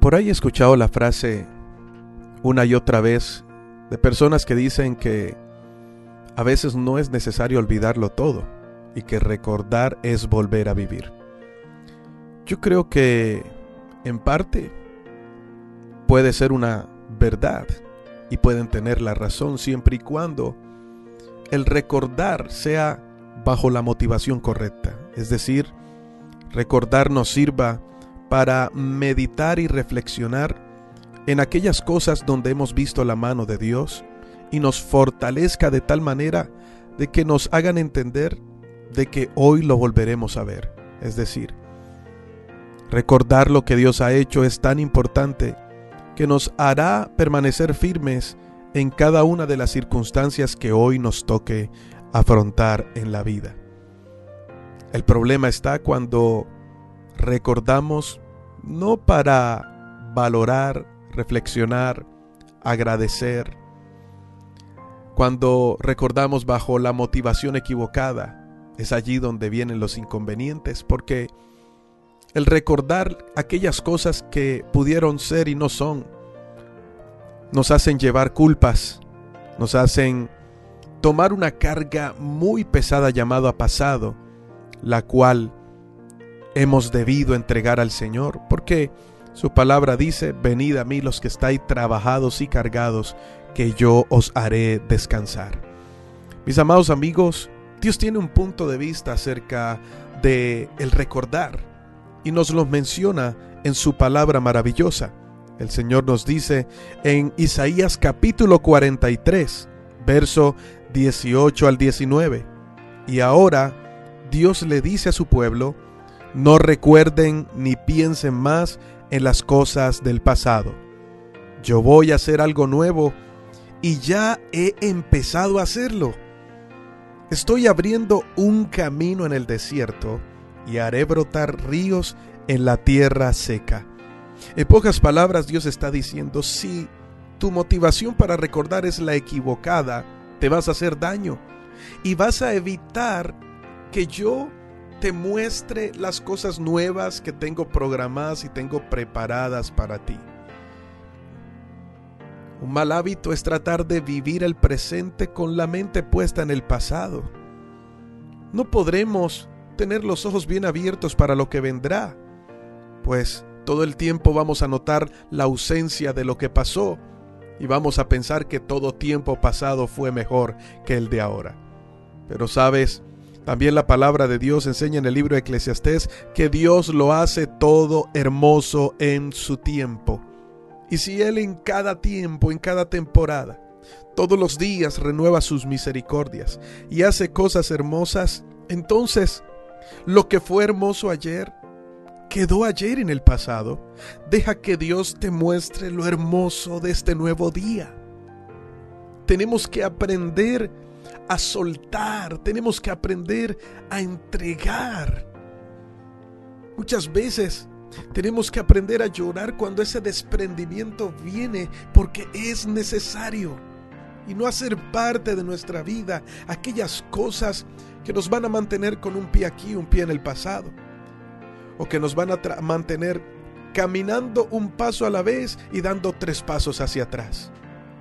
Por ahí he escuchado la frase una y otra vez de personas que dicen que a veces no es necesario olvidarlo todo y que recordar es volver a vivir. Yo creo que en parte puede ser una verdad y pueden tener la razón siempre y cuando el recordar sea bajo la motivación correcta. Es decir, recordar nos sirva para meditar y reflexionar en aquellas cosas donde hemos visto la mano de Dios y nos fortalezca de tal manera de que nos hagan entender de que hoy lo volveremos a ver. Es decir, recordar lo que Dios ha hecho es tan importante que nos hará permanecer firmes en cada una de las circunstancias que hoy nos toque afrontar en la vida. El problema está cuando recordamos no para valorar, reflexionar, agradecer. Cuando recordamos bajo la motivación equivocada, es allí donde vienen los inconvenientes, porque el recordar aquellas cosas que pudieron ser y no son, nos hacen llevar culpas, nos hacen tomar una carga muy pesada llamada pasado, la cual hemos debido entregar al Señor, porque su palabra dice: venid a mí los que estáis trabajados y cargados, que yo os haré descansar. Mis amados amigos, Dios tiene un punto de vista acerca de el recordar y nos lo menciona en su palabra maravillosa. El Señor nos dice en Isaías capítulo 43, verso 18 al 19: y ahora Dios le dice a su pueblo: no recuerden ni piensen más en las cosas del pasado. Yo voy a hacer algo nuevo y ya he empezado a hacerlo. Estoy abriendo un camino en el desierto y haré brotar ríos en la tierra seca. En pocas palabras, Dios está diciendo: si tu motivación para recordar es la equivocada, te vas a hacer daño y vas a evitar que yo te muestre las cosas nuevas que tengo programadas y tengo preparadas para ti. Un mal hábito es tratar de vivir el presente con la mente puesta en el pasado. No podremos tener los ojos bien abiertos para lo que vendrá, pues todo el tiempo vamos a notar la ausencia de lo que pasó y vamos a pensar que todo tiempo pasado fue mejor que el de ahora. Pero sabes, también la palabra de Dios enseña en el libro de Eclesiastés que Dios lo hace todo hermoso en su tiempo. Y si Él en cada tiempo, en cada temporada, todos los días renueva sus misericordias y hace cosas hermosas, entonces lo que fue hermoso ayer quedó ayer en el pasado. Deja que Dios te muestre lo hermoso de este nuevo día. Tenemos que aprender a soltar, tenemos que aprender a entregar. Muchas veces tenemos que aprender a llorar cuando ese desprendimiento viene, porque es necesario, y no hacer parte de nuestra vida aquellas cosas que nos van a mantener con un pie aquí, un pie en el pasado, o que nos van a mantener caminando un paso a la vez y dando 3 pasos hacia atrás.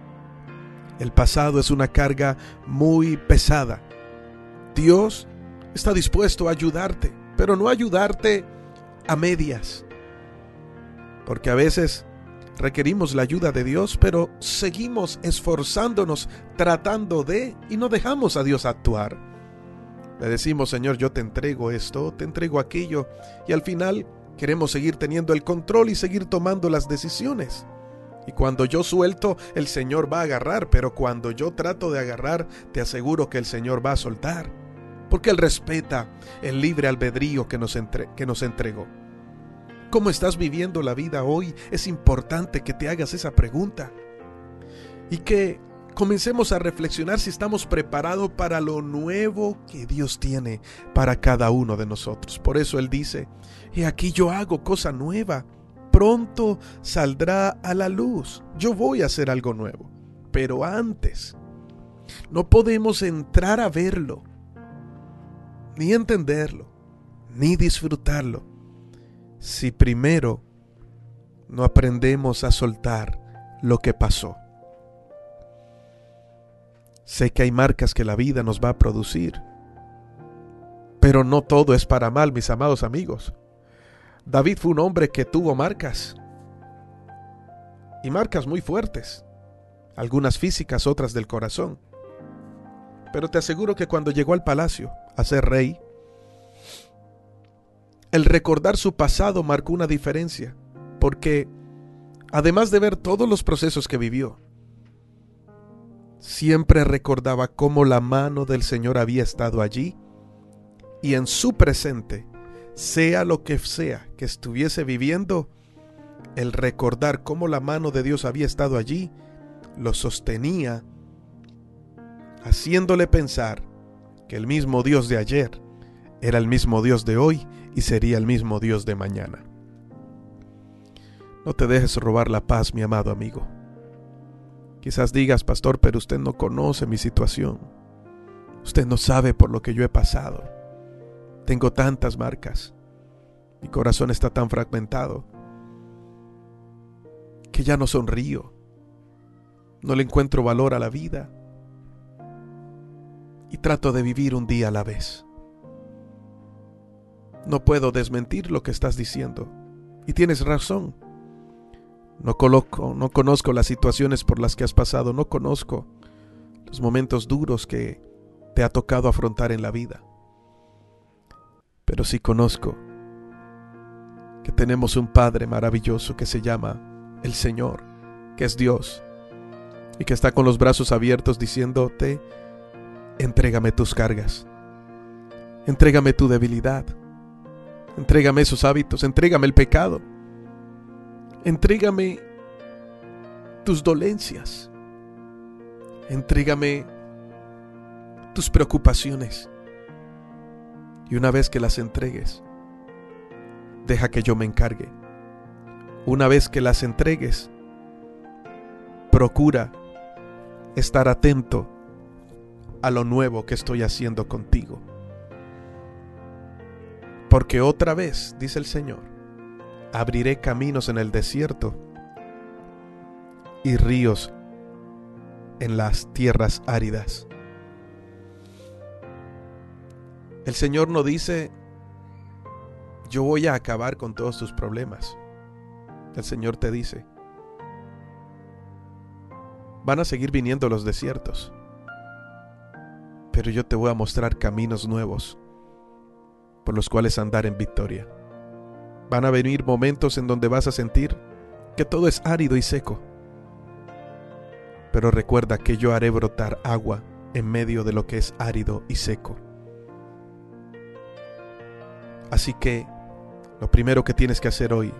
El pasado es una carga muy pesada. Dios está dispuesto a ayudarte, pero no ayudarte a medias. Porque a veces requerimos la ayuda de Dios, pero seguimos esforzándonos, tratando de, y no dejamos a Dios actuar. Le decimos: Señor, yo te entrego esto, te entrego aquello, y al final queremos seguir teniendo el control y seguir tomando las decisiones. Y cuando yo suelto, el Señor va a agarrar, pero cuando yo trato de agarrar, te aseguro que el Señor va a soltar, porque Él respeta el libre albedrío que nos entregó. ¿Cómo estás viviendo la vida hoy? Es importante que te hagas esa pregunta y que comencemos a reflexionar si estamos preparados para lo nuevo que Dios tiene para cada uno de nosotros. Por eso Él dice: he aquí yo hago cosa nueva, pronto saldrá a la luz. Yo voy a hacer algo nuevo, pero antes no podemos entrar a verlo, ni entenderlo, ni disfrutarlo, si primero no aprendemos a soltar lo que pasó. Sé que hay marcas que la vida nos va a producir, pero no todo es para mal, mis amados amigos. David fue un hombre que tuvo marcas, y marcas muy fuertes, algunas físicas, otras del corazón. Pero te aseguro que cuando llegó al palacio a ser rey, el recordar su pasado marcó una diferencia, porque además de ver todos los procesos que vivió, siempre recordaba cómo la mano del Señor había estado allí, y en su presente, sea lo que sea que estuviese viviendo, el recordar cómo la mano de Dios había estado allí, lo sostenía, haciéndole pensar que el mismo Dios de ayer era el mismo Dios de hoy y sería el mismo Dios de mañana. No te dejes robar la paz, mi amado amigo. Quizás digas, pastor, pero usted no conoce mi situación. Usted no sabe por lo que yo he pasado. Tengo tantas marcas. Mi corazón está tan fragmentado que ya no sonrío. No le encuentro valor a la vida. Y trato de vivir un día a la vez. No puedo desmentir lo que estás diciendo. Y tienes razón. No conozco las situaciones por las que has pasado. No conozco los momentos duros que te ha tocado afrontar en la vida. Pero sí conozco que tenemos un Padre maravilloso que se llama el Señor, que es Dios, y que está con los brazos abiertos diciéndote: entrégame tus cargas, entrégame tu debilidad, entrégame esos hábitos, entrégame el pecado, entrégame tus dolencias, entrégame tus preocupaciones. Y una vez que las entregues, deja que yo me encargue. Una vez que las entregues, procura estar atento a lo nuevo que estoy haciendo contigo. Porque otra vez, dice el Señor, abriré caminos en el desierto y ríos en las tierras áridas. El Señor no dice: yo voy a acabar con todos tus problemas. El Señor te dice: van a seguir viniendo los desiertos, pero yo te voy a mostrar caminos nuevos por los cuales andar en victoria. Van a venir momentos en donde vas a sentir que todo es árido y seco, pero recuerda que yo haré brotar agua en medio de lo que es árido y seco. Así que lo primero que tienes que hacer hoy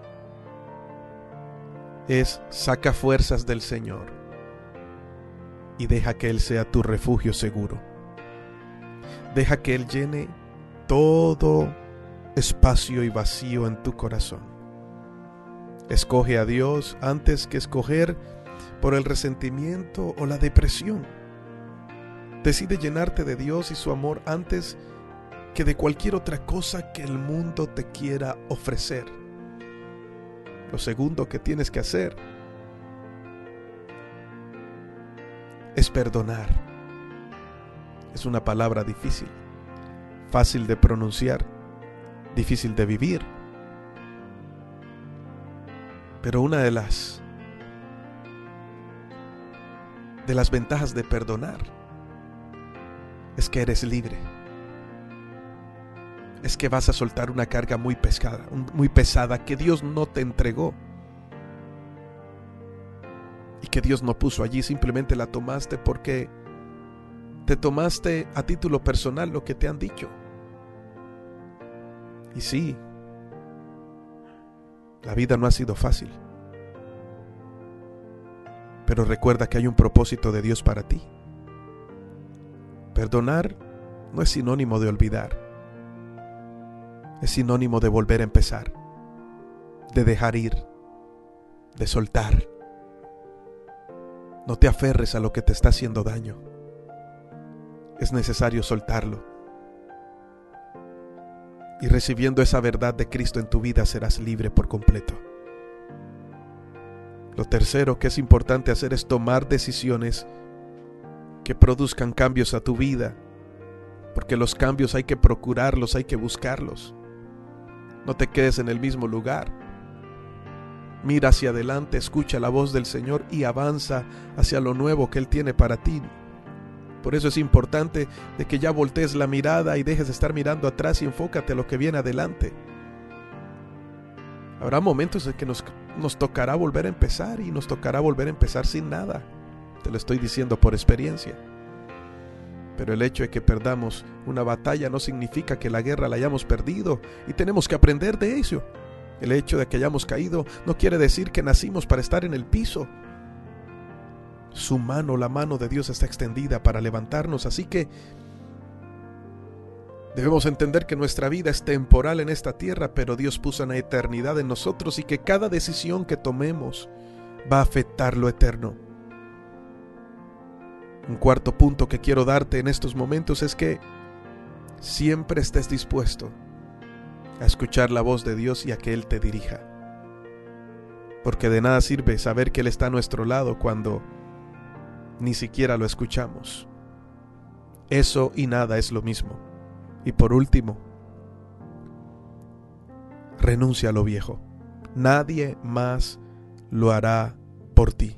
es saca fuerzas del Señor y deja que Él sea tu refugio seguro. Deja que Él llene todo espacio y vacío en tu corazón. Escoge a Dios antes que escoger por el resentimiento o la depresión. Decide llenarte de Dios y su amor antes que de cualquier otra cosa que el mundo te quiera ofrecer. Lo segundo que tienes que hacer es perdonar. Es una palabra difícil, fácil de pronunciar, difícil de vivir. Pero una de las ventajas de perdonar es que eres libre. Es que vas a soltar una carga muy pesada que Dios no te entregó y que Dios no puso allí. Simplemente la tomaste porque te tomaste a título personal lo que te han dicho. Y sí, la vida no ha sido fácil, pero recuerda que hay un propósito de Dios para ti. Perdonar no es sinónimo de olvidar. Es sinónimo de volver a empezar, de dejar ir, de soltar. No te aferres a lo que te está haciendo daño. Es necesario soltarlo. Y recibiendo esa verdad de Cristo en tu vida serás libre por completo. Lo tercero que es importante hacer es tomar decisiones que produzcan cambios a tu vida, porque los cambios hay que procurarlos, hay que buscarlos. No te quedes en el mismo lugar. Mira hacia adelante, escucha la voz del Señor y avanza hacia lo nuevo que Él tiene para ti. Por eso es importante de que ya voltees la mirada y dejes de estar mirando atrás y enfócate a lo que viene adelante. Habrá momentos en que nos tocará volver a empezar y nos tocará volver a empezar sin nada. Te lo estoy diciendo por experiencia. Pero el hecho de que perdamos una batalla no significa que la guerra la hayamos perdido y tenemos que aprender de ello. El hecho de que hayamos caído no quiere decir que nacimos para estar en el piso. Su mano, la mano de Dios está extendida para levantarnos, así que debemos entender que nuestra vida es temporal en esta tierra, pero Dios puso una eternidad en nosotros y que cada decisión que tomemos va a afectar lo eterno. Un cuarto punto que quiero darte en estos momentos es que siempre estés dispuesto a escuchar la voz de Dios y a que Él te dirija. Porque de nada sirve saber que Él está a nuestro lado cuando ni siquiera lo escuchamos. Eso y nada es lo mismo. Y por último, renuncia a lo viejo. Nadie más lo hará por ti.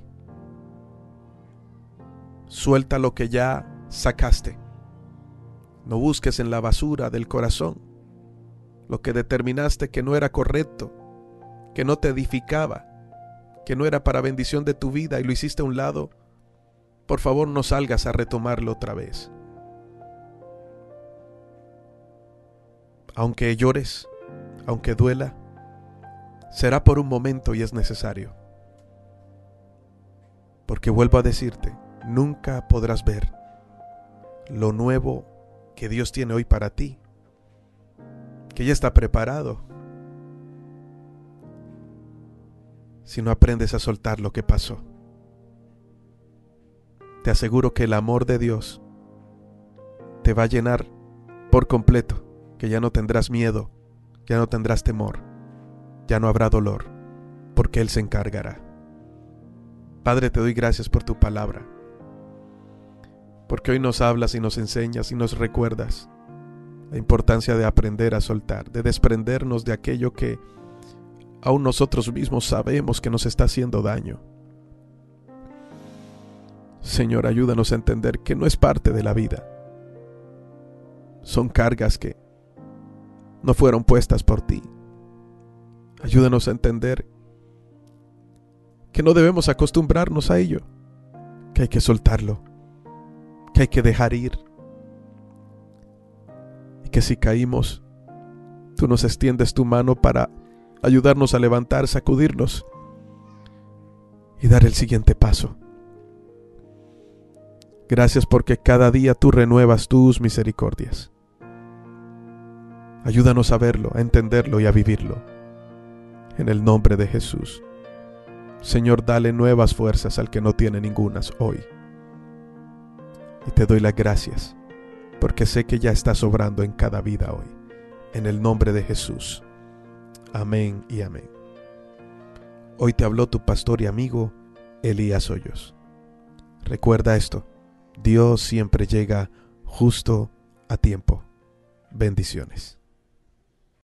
Suelta lo que ya sacaste. No busques en la basura del corazón lo que determinaste que no era correcto, que no te edificaba, que no era para bendición de tu vida y lo hiciste a un lado. Por favor, no salgas a retomarlo otra vez. Aunque llores, aunque duela, será por un momento y es necesario. Porque vuelvo a decirte, nunca podrás ver lo nuevo que Dios tiene hoy para ti, que ya está preparado, si no aprendes a soltar lo que pasó. Te aseguro que el amor de Dios te va a llenar por completo, que ya no tendrás miedo, ya no tendrás temor, ya no habrá dolor, porque Él se encargará. Padre, te doy gracias por tu palabra, porque hoy nos hablas y nos enseñas y nos recuerdas la importancia de aprender a soltar, de desprendernos de aquello que aún nosotros mismos sabemos que nos está haciendo daño. Señor, ayúdanos a entender que no es parte de la vida. Son cargas que no fueron puestas por ti. Ayúdanos a entender que no debemos acostumbrarnos a ello, que hay que soltarlo, que hay que dejar ir, y que si caímos, tú nos extiendes tu mano para ayudarnos a levantar, sacudirnos y dar el siguiente paso. Gracias porque cada día tú renuevas tus misericordias. Ayúdanos a verlo, a entenderlo y a vivirlo. En el nombre de Jesús. Señor, dale nuevas fuerzas al que no tiene ningunas hoy. Y te doy las gracias, porque sé que ya está sobrando en cada vida hoy. En el nombre de Jesús. Amén y amén. Hoy te habló tu pastor y amigo, Elías Hoyos. Recuerda esto, Dios siempre llega justo a tiempo. Bendiciones.